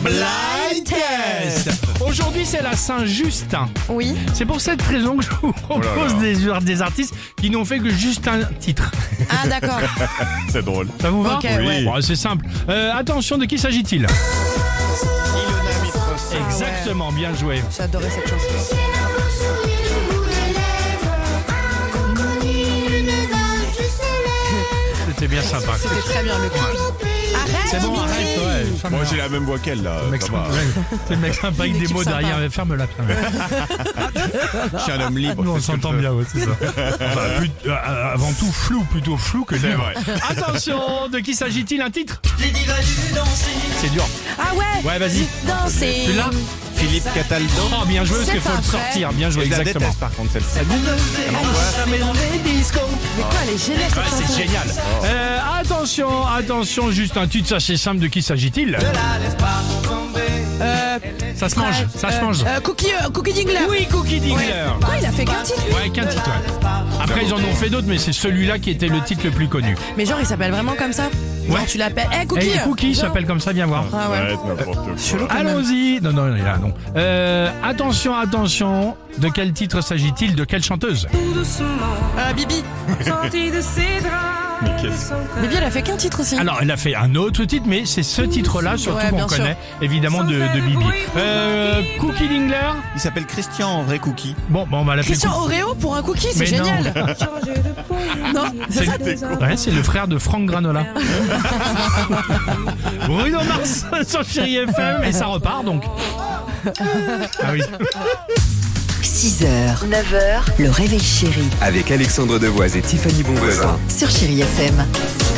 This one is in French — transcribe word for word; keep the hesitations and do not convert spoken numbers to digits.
Blind Test. Aujourd'hui, c'est la Saint-Justin. Oui. C'est pour cette raison que je vous propose Oh là là. Des, des artistes qui n'ont fait que juste un titre. Ah d'accord. C'est drôle. Ça vous va? Ok, Oui. ouais. Bon, c'est simple. Euh, attention, de qui s'agit-il? Ilona Mitrosa. Exactement, bien joué. J'adorais cette chanson. C'était bien sympa. C'était très bien le clip. Arrête. C'est bon, arrête, ouais. Ferme-la. Moi j'ai la même voix qu'elle là. Le mec Ça sympa, va. ouais. C'est le mec sympa avec Une des équipe mots sympa. derrière. Ferme-la, ferme-la. Je suis un homme libre. Nous, on c'est ce que s'entend je veux. bien, ouais, c'est ça. Enfin, plus- euh, avant tout, flou, plutôt flou que C'est libre. vrai. Attention, de qui s'agit-il? Un titre? C'est dur. Ah ouais. Ouais, vas-y. Danser. Tu l'as? Philippe Cataldo. Oh, bien joué, parce C'est qu'il faut pas le vrai. sortir. Bien joué, Je la exactement. déteste par contre celle-ci. Mais quoi, elle est géniale cette Ouais, chanson. c'est génial. Euh, attention, attention, juste un titre, ça c'est simple. De qui s'agit-il? Euh, Ça se mange, ça se euh, mange. euh, Cookie, euh, Cookie Dingler. Oui, Cookie Dingler. Quoi, il a fait qu'un titre lui? Ouais, qu'un titre. Ouais. Après, ils en ont fait d'autres, mais c'est celui-là qui était le titre le plus connu. Mais genre, il s'appelle vraiment comme ça? Ouais. Genre, tu l'appelles. Eh, Cookie. Et Cookie Viens. s'appelle comme ça, viens voir. Ah ouais. Arrête n'importe quoi. Chelou quand même. Allons-y. Non, non, il est là, non. Euh, attention, attention. De quel titre s'agit-il? De quelle chanteuse? Euh, Bibi. Bibi, elle a fait qu'un titre aussi. Alors, elle a fait un autre titre, mais c'est ce titre-là, surtout Ouais, qu'on bien sûr. connaît, évidemment, de, de Bibi. Euh, Cookie Dingler. Il s'appelle Christian en vrai cookie. Bon, bon, on va l'appeler Christian Cookie. Oreo pour un cookie, c'est Mais non. génial. Non, c'est ça. Ouais, c'est le frère de Franck Granola. Bruno Mars sur Chérie F M et ça repart donc. Ah oui. six heures, neuf heures, le réveil chéri Avec Alexandre Devoise et Tiffany Bonvoisin. sur Chérie F M.